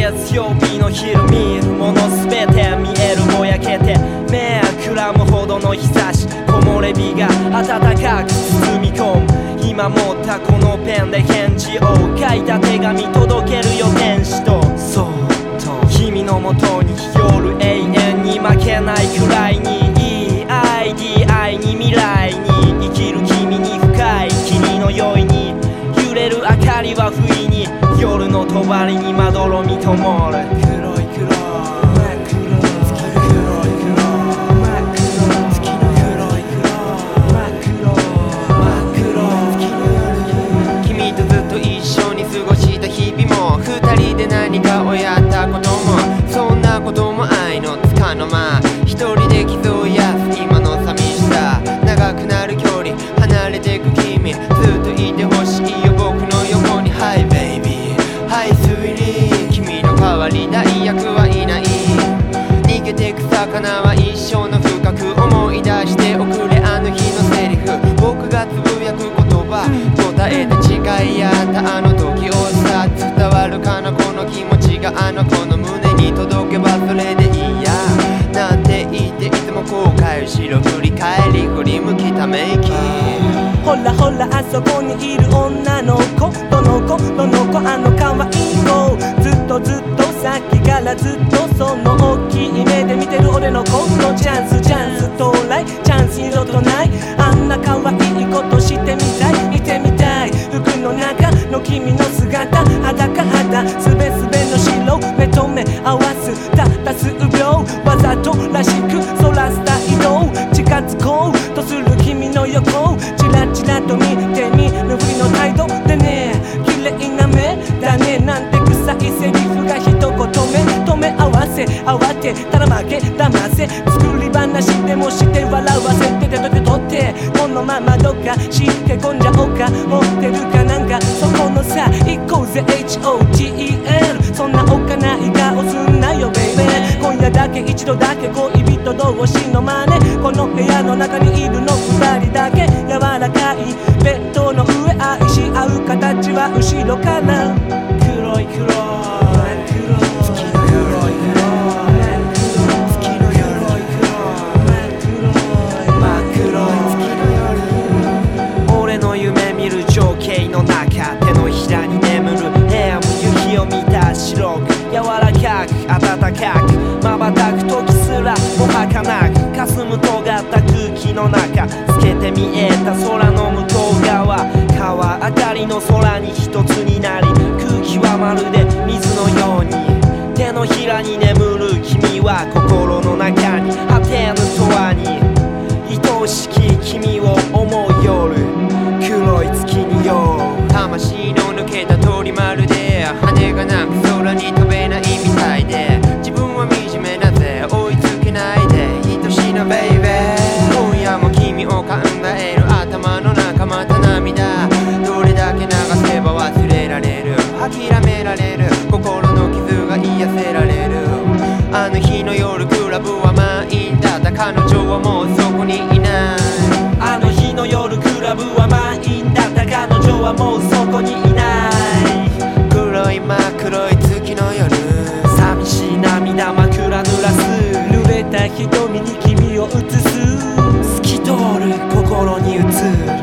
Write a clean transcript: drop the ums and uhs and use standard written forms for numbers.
月曜日の昼見るものすべて見えるぼやけて目くらむほどの日差し木漏れ日が暖かく包み込む今持ったこのペンで返事を書いた手紙届けるよ天使とそっと君のもとに夜永遠に負けないくらいにいい愛に未来に生きる君に深い霧の酔いに揺れる明かりは不意に夜の帳にまどろみ灯る黒い黒い何かをやったこともそんなことも愛のつかの間一人で傷を癒す今の寂しさ長くなる距離離れてく君ずっといてほしいよ僕の横に Hi baby Hi sweetie 君の代わり代役はいない逃げてく魚は一生の深く思い出しておくれあの日のセリフ僕がつぶやく言葉答えて誓い合ったあの時をさ伝わるかなこの気持ちがあの子の胸に届けばそれでいいやなんて言っていつも後悔後ろ振り返り振り向きため息ほらほらあそこにいる女の子どの子あの可愛い子ずっとさっきからずっとその大きい目で見てる俺の子のチャンス到来チャンス二度とないあんな可愛いことしてみたい見てみたい服の中の君の姿裸すべすべの白目と目合わすたった数秒わざとらしくそらす態度近づこうとする君の横チラチラと見てみるふりの態度でね綺麗な目だねなんて臭いセリフが一言止め合わせ慌てたら負け騙せ作り話でもして笑わせて手取ってこのままどっかしけ込んじゃおうか持ってるかなんかそこのさ行こうぜ HOTEL そんなおっかない顔すんなよベイベー今夜だけ一度だけ恋人同士の真似この部屋の中にいるの二人だけ柔らかいベッドの上愛し合う形は後ろから黒い黒い情景の中手のひらに眠る部屋も雪を見た白く柔らかく暖かく瞬く時すらも儚く霞む尖った空気の中透けて見えた空の向こう側川明かりの空に一つになり空気はまるで水のように手のひらに眠る君は心の中に果てぬ永遠に愛しき君を思う夜黒い月によ魂の抜けた鳥まるで羽がなく空に飛べないみたいで自分は惨めなぜ追いつけないで愛しなベイベー今夜も君を考える頭の中また涙どれだけ流せば忘れられる諦められる心の傷が癒せられるあの日の夜クラブは満員だった彼女はもうそこにいないあの日の夜クラブは満員だった彼女はもうそこにいない黒い真っ黒い月の夜寂しい涙枕濡らす濡れた瞳に君を映す透き通る心に映る